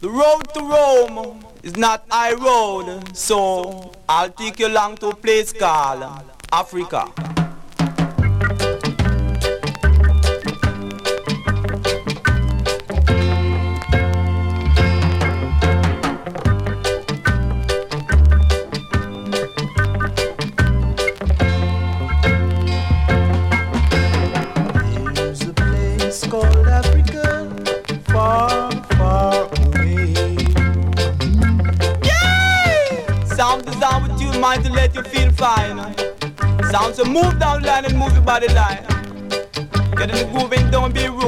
The road to Rome is not high road, so I'll take you along to a place called Africa. Called Africa, far, far away. Yeah! Sound is down with you, mind to let you feel fine. Sound so move down the line and move your body line. Get in the groove and don't be rude.